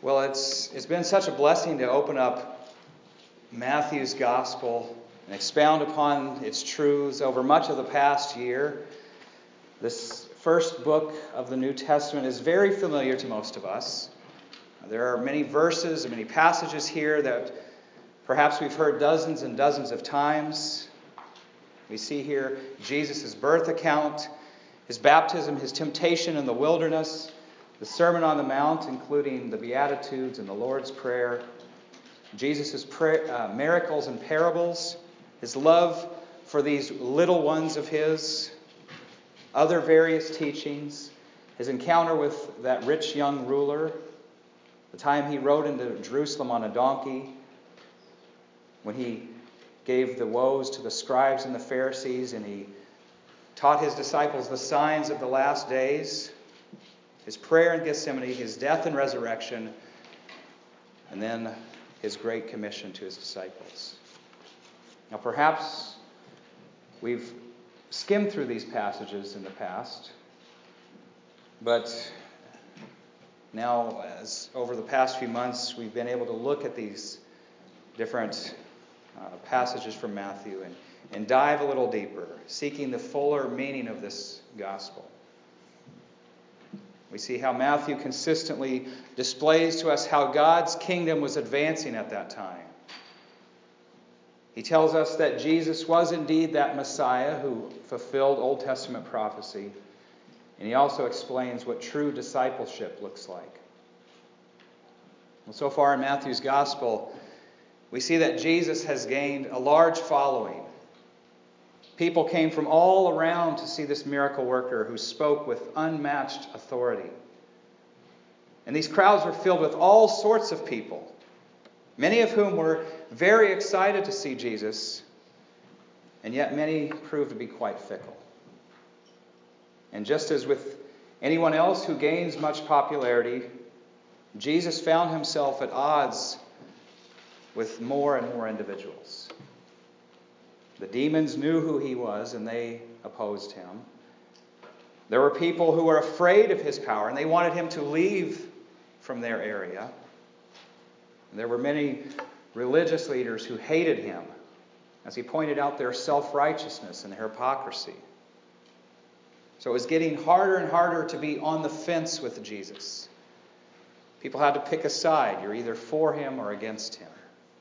Well, it's been such a blessing to open up Matthew's Gospel and expound upon its truths over much of the past year. This first book of the New Testament is very familiar to most of us. There are many verses and many passages here that perhaps we've heard dozens and dozens of times. We see here Jesus' birth account, his baptism, his temptation in the wilderness, the Sermon on the Mount, including the Beatitudes and the Lord's Prayer, Jesus' miracles and parables, his love for these little ones of his, other various teachings, his encounter with that rich young ruler, the time he rode into Jerusalem on a donkey, when he gave the woes to the scribes and the Pharisees, and he taught his disciples the signs of the last days, his prayer in Gethsemane, his death and resurrection, and then his great commission to his disciples. Now perhaps we've skimmed through these passages in the past, but now, as over the past few months, we've been able to look at these different passages from Matthew and dive a little deeper, seeking the fuller meaning of this gospel. We see how Matthew consistently displays to us how God's kingdom was advancing at that time. He tells us that Jesus was indeed that Messiah who fulfilled Old Testament prophecy. And he also explains what true discipleship looks like. Well, so far in Matthew's Gospel, we see that Jesus has gained a large following. People came from all around to see this miracle worker who spoke with unmatched authority. And these crowds were filled with all sorts of people, many of whom were very excited to see Jesus, and yet many proved to be quite fickle. And just as with anyone else who gains much popularity, Jesus found himself at odds with more and more individuals. The demons knew who he was, and they opposed him. There were people who were afraid of his power, and they wanted him to leave from their area. And there were many religious leaders who hated him, as he pointed out their self-righteousness and their hypocrisy. So it was getting harder and harder to be on the fence with Jesus. People had to pick a side. You're either for him or against him.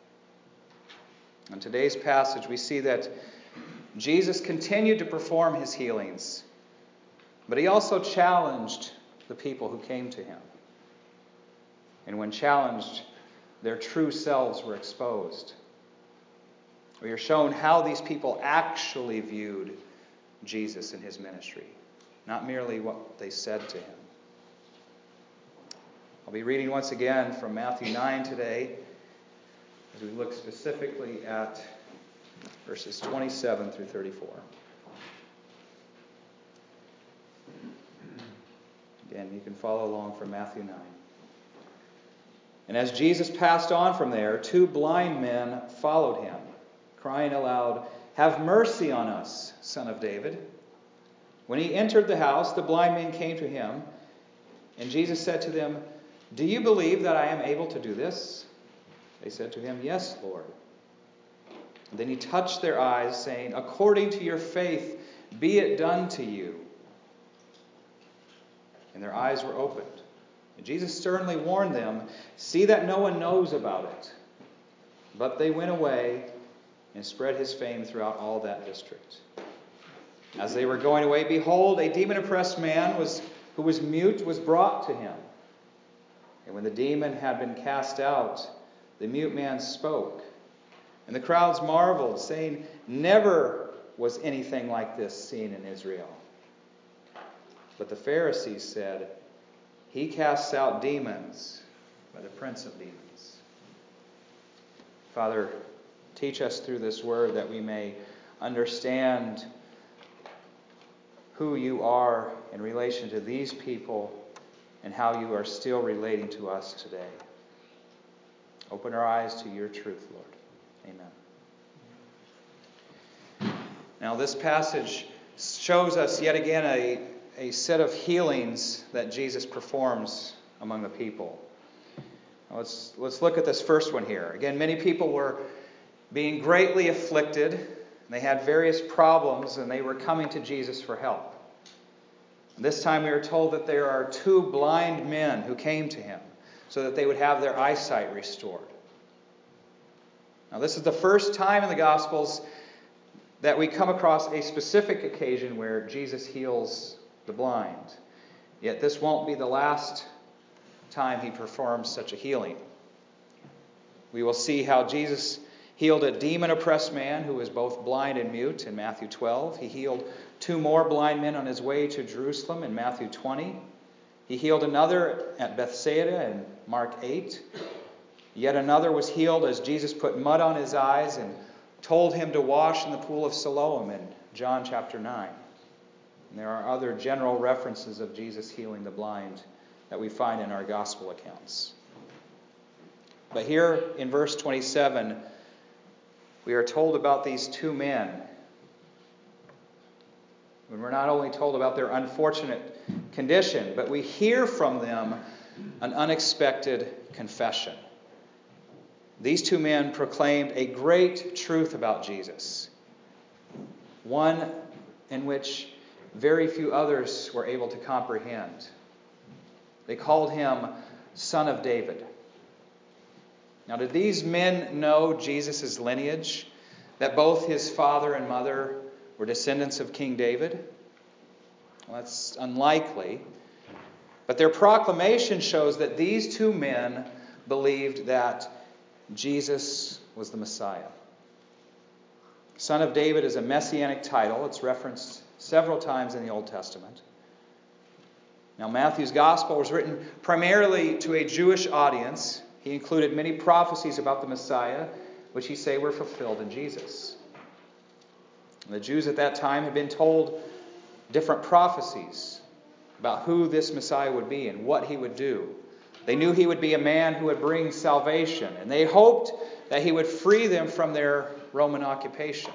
In today's passage, we see that Jesus continued to perform his healings, but he also challenged the people who came to him. And when challenged, their true selves were exposed. We are shown how these people actually viewed Jesus and his ministry, not merely what they said to him. I'll be reading once again from Matthew 9 today, as we look specifically at verses 27 through 34. Again, you can follow along from Matthew 9. And as Jesus passed on from there, 2 blind men followed him, crying aloud, "Have mercy on us, Son of David." When he entered the house, the blind men came to him, and Jesus said to them, "Do you believe that I am able to do this?" They said to him, "Yes, Lord." And then he touched their eyes, saying, "According to your faith, be it done to you." And their eyes were opened. And Jesus sternly warned them, "See that no one knows about it." But they went away and spread his fame throughout all that district. As they were going away, behold, a demon-oppressed man who was mute was brought to him. And when the demon had been cast out, the mute man spoke. And the crowds marveled, saying, "Never was anything like this seen in Israel." But the Pharisees said, "He casts out demons by the prince of demons." Father, teach us through this word that we may understand who you are in relation to these people and how you are still relating to us today. Open our eyes to your truth, Lord. Amen. Now this passage shows us yet again a set of healings that Jesus performs among the people. Let's look at this first one here. Again, many people were being greatly afflicted. They had various problems, and they were coming to Jesus for help. This time we are told that there are 2 blind men who came to him so that they would have their eyesight restored. Now, this is the first time in the Gospels that we come across a specific occasion where Jesus heals the blind. Yet this won't be the last time he performs such a healing. We will see how Jesus healed a demon-oppressed man who was both blind and mute in Matthew 12. He healed 2 more blind men on his way to Jerusalem in Matthew 20. He healed another at Bethsaida in Mark 8. Yet another was healed as Jesus put mud on his eyes and told him to wash in the pool of Siloam in John chapter 9. And there are other general references of Jesus healing the blind that we find in our gospel accounts. But here in verse 27, we are told about these 2 men. And we're not only told about their unfortunate condition, but we hear from them an unexpected confession. These 2 men proclaimed a great truth about Jesus, one in which very few others were able to comprehend. They called him Son of David. Now, did these men know Jesus' lineage, that both his father and mother were descendants of King David? Well, that's unlikely. But their proclamation shows that these 2 men believed that Jesus was the Messiah. Son of David is a messianic title. It's referenced several times in the Old Testament. Now, Matthew's gospel was written primarily to a Jewish audience. He included many prophecies about the Messiah, which he say were fulfilled in Jesus. The Jews at that time had been told different prophecies about who this Messiah would be and what he would do. They knew he would be a man who would bring salvation, and they hoped that he would free them from their Roman occupation.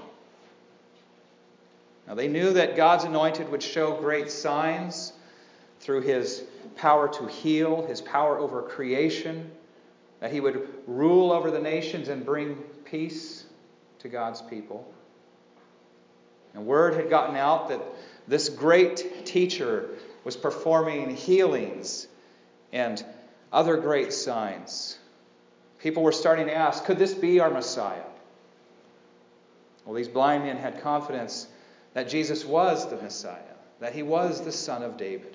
Now, they knew that God's anointed would show great signs through his power to heal, his power over creation, that he would rule over the nations and bring peace to God's people. And word had gotten out that this great teacher was performing healings and other great signs. People were starting to ask, could this be our Messiah? Well, these blind men had confidence that Jesus was the Messiah, that he was the Son of David.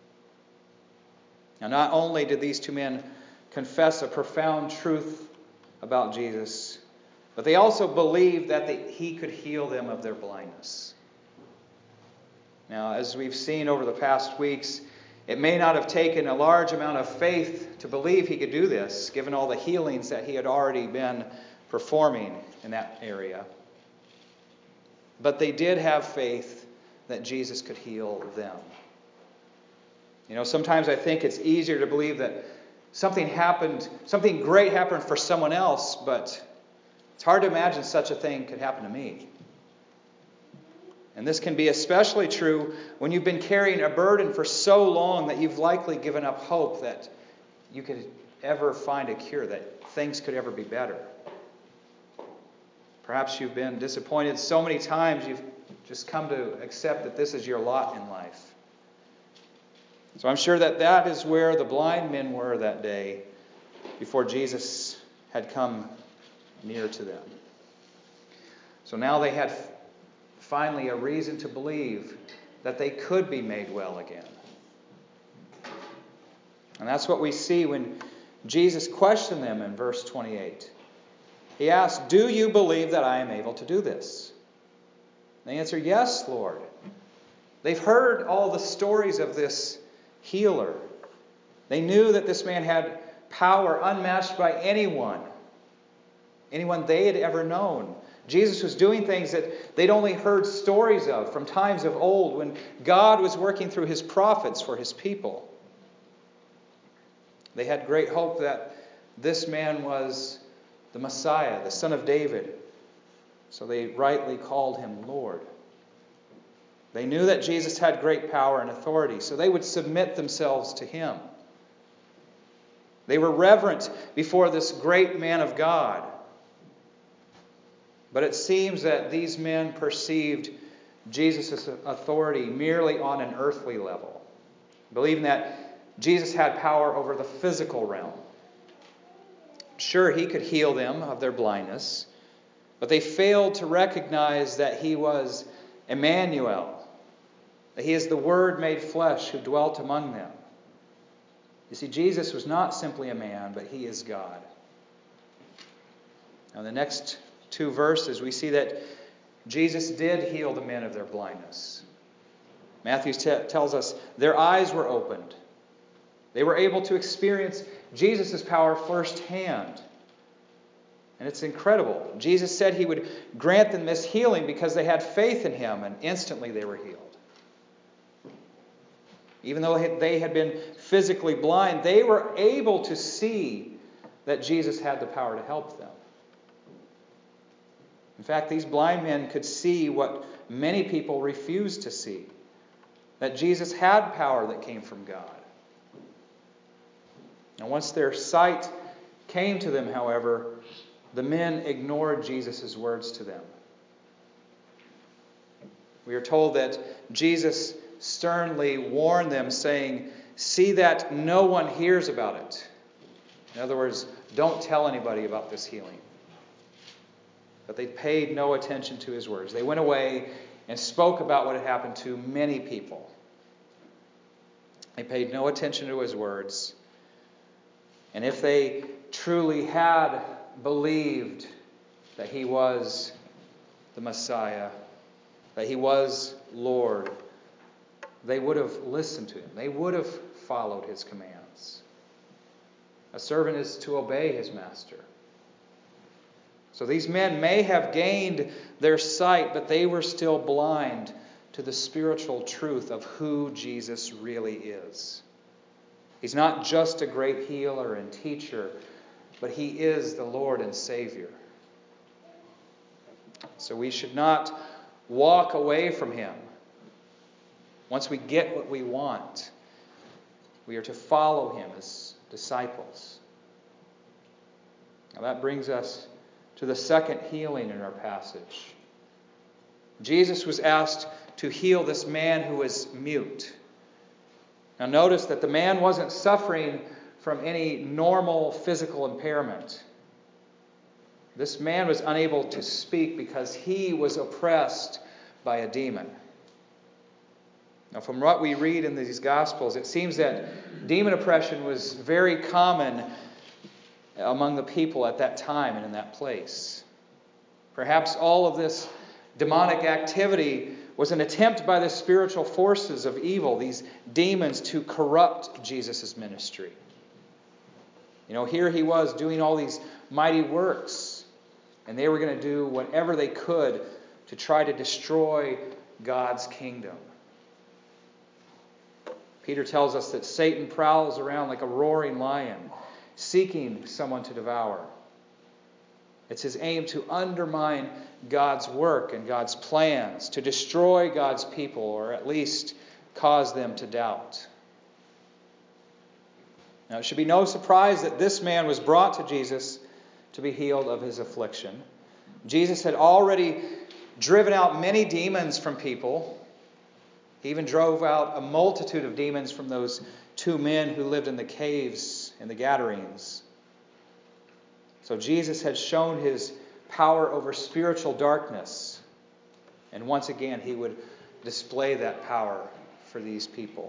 Now, not only did these 2 men confess a profound truth about Jesus, but they also believed that he could heal them of their blindness. Now, as we've seen over the past weeks, it may not have taken a large amount of faith to believe he could do this, given all the healings that he had already been performing in that area. But they did have faith that Jesus could heal them. You know, sometimes I think it's easier to believe that something great happened for someone else, but it's hard to imagine such a thing could happen to me. And this can be especially true when you've been carrying a burden for so long that you've likely given up hope that you could ever find a cure, that things could ever be better. Perhaps you've been disappointed so many times you've just come to accept that this is your lot in life. So I'm sure that is where the blind men were that day before Jesus had come near to them. So now they had finally a reason to believe that they could be made well again. And that's what we see when Jesus questioned them in verse 28. He asked, "Do you believe that I am able to do this?" They answered, "Yes, Lord." They've heard all the stories of this healer. They knew that this man had power unmatched by anyone they had ever known. Jesus was doing things that they'd only heard stories of from times of old when God was working through his prophets for his people. They had great hope that this man was the Messiah, the Son of David. So they rightly called him Lord. They knew that Jesus had great power and authority, so they would submit themselves to him. They were reverent before this great man of God. But it seems that these men perceived Jesus' authority merely on an earthly level, believing that Jesus had power over the physical realm. Sure, he could heal them of their blindness, but they failed to recognize that he was Emmanuel, that he is the Word made flesh who dwelt among them. You see, Jesus was not simply a man, but he is God. Now, in the next 2 verses, we see that Jesus did heal the men of their blindness. Matthew tells us their eyes were opened. They were able to experience Jesus' power firsthand. And it's incredible. Jesus said he would grant them this healing because they had faith in him, and instantly they were healed. Even though they had been physically blind, they were able to see that Jesus had the power to help them. In fact, these blind men could see what many people refused to see, that Jesus had power that came from God. And once their sight came to them, however, the men ignored Jesus' words to them. We are told that Jesus sternly warned them, saying, "See that no one hears about it." In other words, don't tell anybody about this healing. But they paid no attention to his words. They went away and spoke about what had happened to many people. They paid no attention to his words. And if they truly had believed that he was the Messiah, that he was Lord, they would have listened to him. They would have followed his commands. A servant is to obey his master. So these men may have gained their sight, but they were still blind to the spiritual truth of who Jesus really is. He's not just a great healer and teacher, but he is the Lord and Savior. So we should not walk away from him. Once we get what we want, we are to follow him as disciples. Now that brings us to the second healing in our passage. Jesus was asked to heal this man who was mute. Now notice that the man wasn't suffering from any normal physical impairment. This man was unable to speak because he was oppressed by a demon. Now from what we read in these Gospels, it seems that demon oppression was very common among the people at that time and in that place. Perhaps all of this demonic activity was an attempt by the spiritual forces of evil, these demons, to corrupt Jesus' ministry. Here he was doing all these mighty works, and they were going to do whatever they could to try to destroy God's kingdom. Peter tells us that Satan prowls around like a roaring lion, seeking someone to devour. It's his aim to undermine God's work and God's plans, to destroy God's people, or at least cause them to doubt. Now, it should be no surprise that this man was brought to Jesus to be healed of his affliction. Jesus had already driven out many demons from people. He even drove out a multitude of demons from those 2 men who lived in the caves in the Gadarenes. So Jesus had shown his power over spiritual darkness. And once again, he would display that power for these people.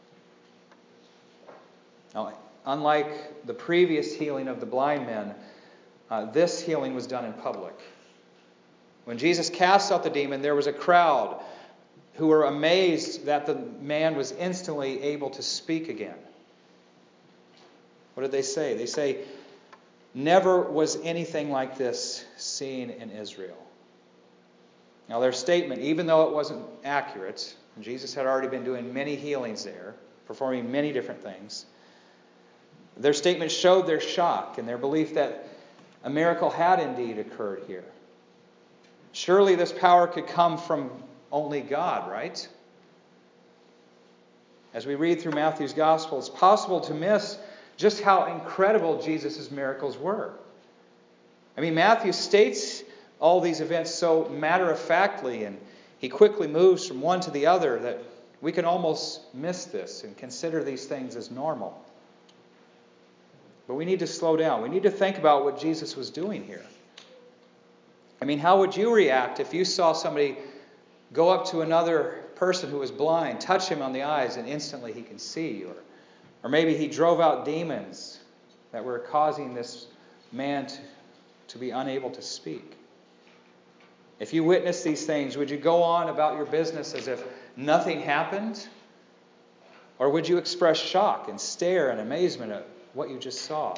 Now, unlike the previous healing of the blind men, this healing was done in public. When Jesus cast out the demon, there was a crowd who were amazed that the man was instantly able to speak again. What did they say? They say, "Never was anything like this seen in Israel." Now their statement, even though it wasn't accurate, Jesus had already been doing many healings there, performing many different things, their statement showed their shock and their belief that a miracle had indeed occurred here. Surely this power could come from only God, right? As we read through Matthew's Gospel, it's possible to miss just how incredible Jesus' miracles were. I mean, Matthew states all these events so matter-of-factly, and he quickly moves from one to the other that we can almost miss this and consider these things as normal. But we need to slow down. We need to think about what Jesus was doing here. I mean, how would you react if you saw somebody go up to another person who was blind, touch him on the eyes, and instantly he can see? Or maybe he drove out demons that were causing this man to be unable to speak. If you witnessed these things, would you go on about your business as if nothing happened? Or would you express shock and stare in amazement at what you just saw?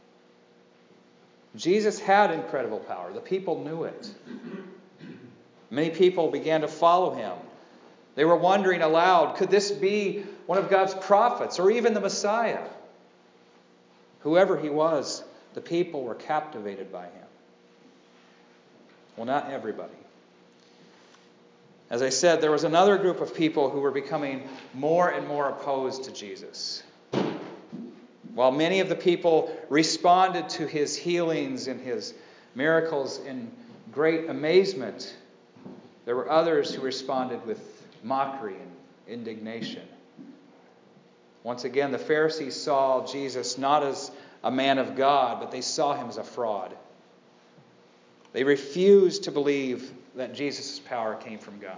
Jesus had incredible power. The people knew it. Many people began to follow him. They were wondering aloud, could this be one of God's prophets or even the Messiah? Whoever he was, the people were captivated by him. Well, not everybody. As I said, there was another group of people who were becoming more and more opposed to Jesus. While many of the people responded to his healings and his miracles in great amazement, there were others who responded with mockery and indignation. Once again, the Pharisees saw Jesus not as a man of God, but they saw him as a fraud. They refused to believe that Jesus' power came from God.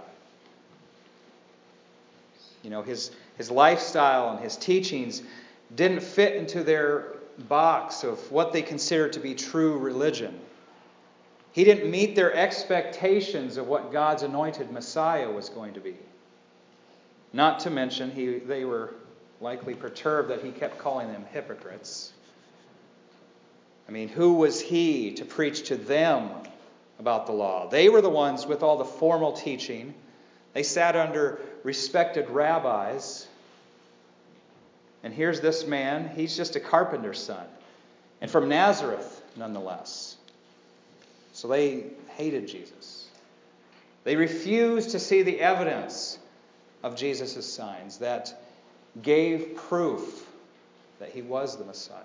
You know, his lifestyle and his teachings didn't fit into their box of what they considered to be true religion. He didn't meet their expectations of what God's anointed Messiah was going to be. Not to mention, they were likely perturbed that he kept calling them hypocrites. I mean, who was he to preach to them about the law? They were the ones with all the formal teaching. They sat under respected rabbis. And here's this man, he's just a carpenter's son. And from Nazareth, nonetheless. So they hated Jesus. They refused to see the evidence of Jesus' signs that gave proof that he was the Messiah.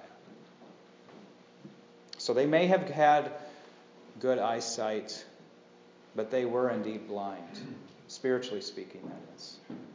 So they may have had good eyesight, but they were indeed blind, spiritually speaking, that is.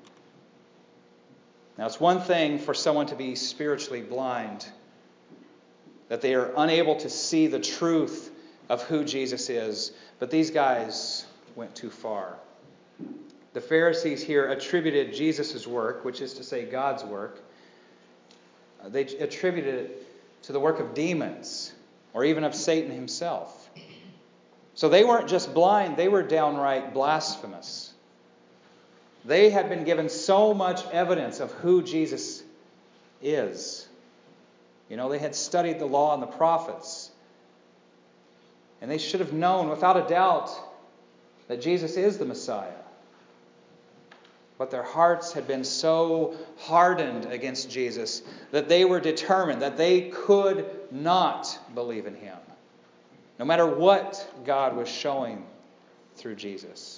Now, it's one thing for someone to be spiritually blind, that they are unable to see the truth of who Jesus is, but these guys went too far. The Pharisees here attributed Jesus' work, which is to say God's work, they attributed it to the work of demons, or even of Satan himself. So they weren't just blind, they were downright blasphemous. They had been given so much evidence of who Jesus is. You know, they had studied the law and the prophets. And they should have known without a doubt that Jesus is the Messiah. But their hearts had been so hardened against Jesus that they were determined that they could not believe in him, no matter what God was showing through Jesus.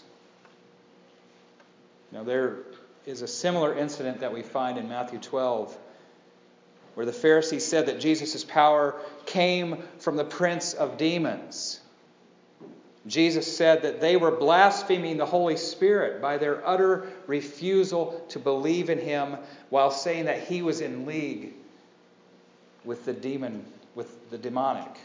Now, there is a similar incident that we find in Matthew 12, where the Pharisees said that Jesus' power came from the prince of demons. Jesus said that they were blaspheming the Holy Spirit by their utter refusal to believe in him, while saying that he was in league with the demonic.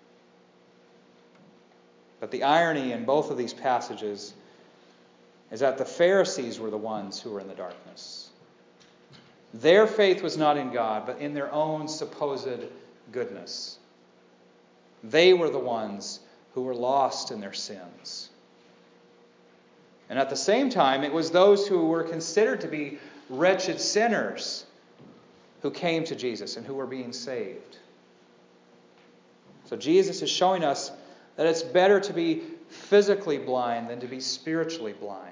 But the irony in both of these passages is that the Pharisees were the ones who were in the darkness. Their faith was not in God, but in their own supposed goodness. They were the ones who were lost in their sins. And at the same time, it was those who were considered to be wretched sinners who came to Jesus and who were being saved. So Jesus is showing us that it's better to be physically blind than to be spiritually blind.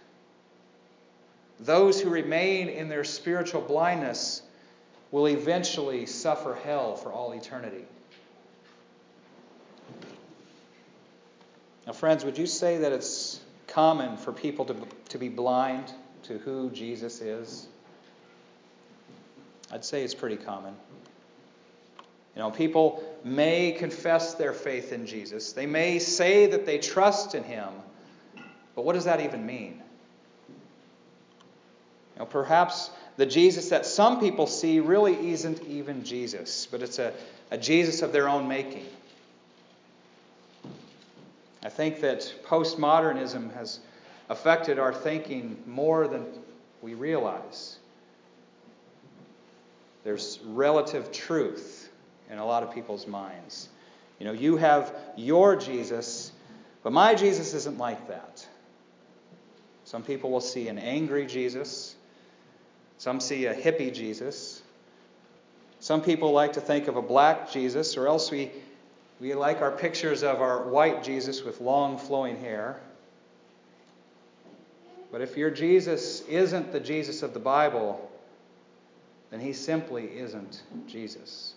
Those who remain in their spiritual blindness will eventually suffer hell for all eternity. Now, friends, would you say that it's common for people to be blind to who Jesus is? I'd say it's pretty common. People may confess their faith in Jesus. They may say that they trust in Him. But what does that even mean? Perhaps the Jesus that some people see really isn't even Jesus, but it's a Jesus of their own making. I think that postmodernism has affected our thinking more than we realize. There's relative truth in a lot of people's minds. You have your Jesus, but my Jesus isn't like that. Some people will see an angry Jesus. Some see a hippie Jesus. Some people like to think of a black Jesus, or else we like our pictures of our white Jesus with long flowing hair. But if your Jesus isn't the Jesus of the Bible, then He simply isn't Jesus.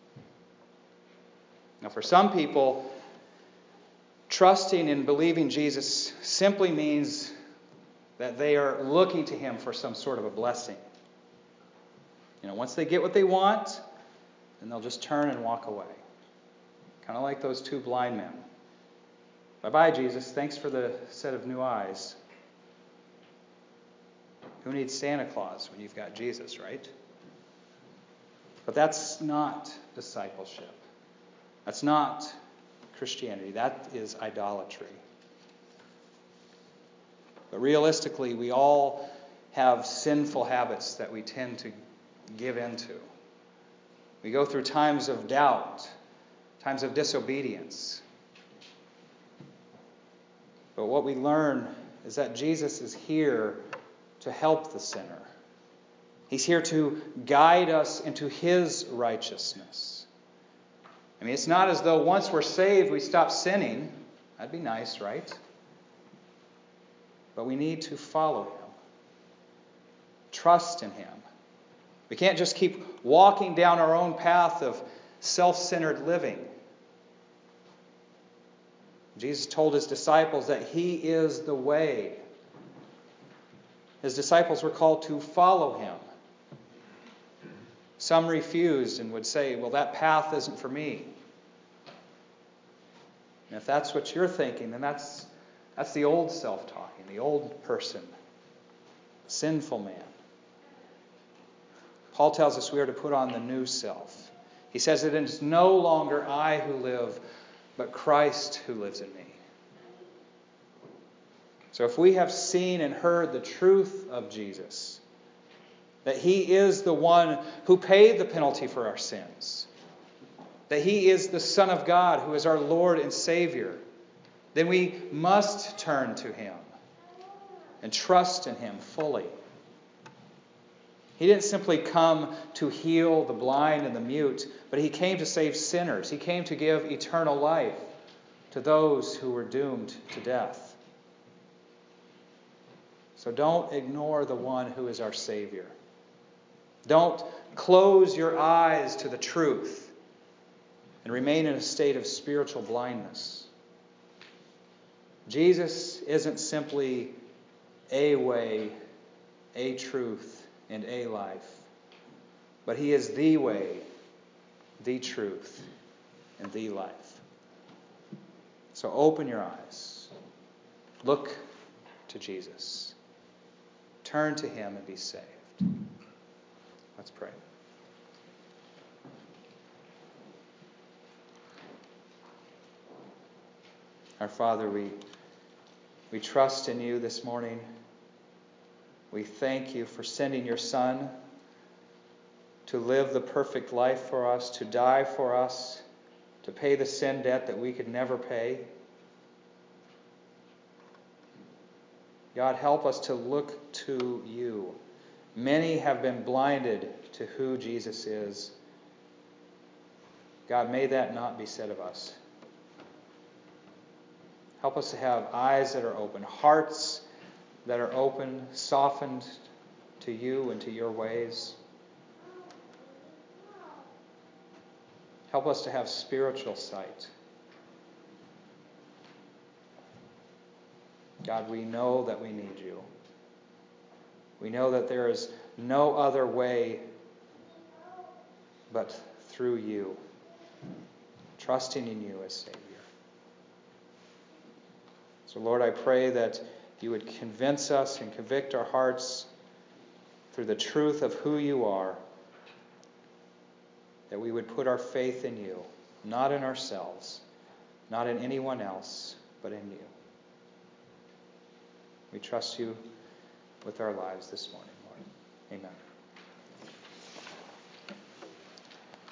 Now, for some people, trusting and believing Jesus simply means that they are looking to Him for some sort of a blessing. Once they get what they want, then they'll just turn and walk away. Kind of like those two blind men. Bye-bye, Jesus. Thanks for the set of new eyes. Who needs Santa Claus when you've got Jesus, right? But that's not discipleship. That's not Christianity. That is idolatry. But realistically, we all have sinful habits that we tend to give into. We go through times of doubt, times of disobedience. But what we learn is that Jesus is here to help the sinner. He's here to guide us into His righteousness. It's not as though once we're saved, we stop sinning. That'd be nice, right? But we need to follow Him. Trust in Him. We can't just keep walking down our own path of self-centered living. Jesus told His disciples that He is the way. His disciples were called to follow Him. Some refused and would say, well, that path isn't for me. And if that's what you're thinking, then that's the old self-talking, the old person, the sinful man. Paul tells us we are to put on the new self. He says that it is no longer I who live, but Christ who lives in me. So if we have seen and heard the truth of Jesus, that He is the one who paid the penalty for our sins, that He is the Son of God who is our Lord and Savior, then we must turn to Him and trust in Him fully. He didn't simply come to heal the blind and the mute, but He came to save sinners. He came to give eternal life to those who were doomed to death. So don't ignore the one who is our Savior. Don't close your eyes to the truth and remain in a state of spiritual blindness. Jesus isn't simply a way, a truth, and a life, but He is the way, the truth, and the life. So open your eyes. Look to Jesus. Turn to Him and be saved. Let's pray. Our Father, we trust in You this morning. We thank You for sending Your Son to live the perfect life for us, to die for us, to pay the sin debt that we could never pay. God, help us to look to You. Many have been blinded to who Jesus is. God, may that not be said of us. Help us to have eyes that are open, hearts that are open, softened to You and to Your ways. Help us to have spiritual sight. God, we know that we need You. We know that there is no other way but through You. trusting in you as Savior. So, Lord, I pray that you would convince us and convict our hearts through the truth of who you are, that we would put our faith in you, not in ourselves, not in anyone else, but in you. We trust you with our lives this morning, Lord. Amen.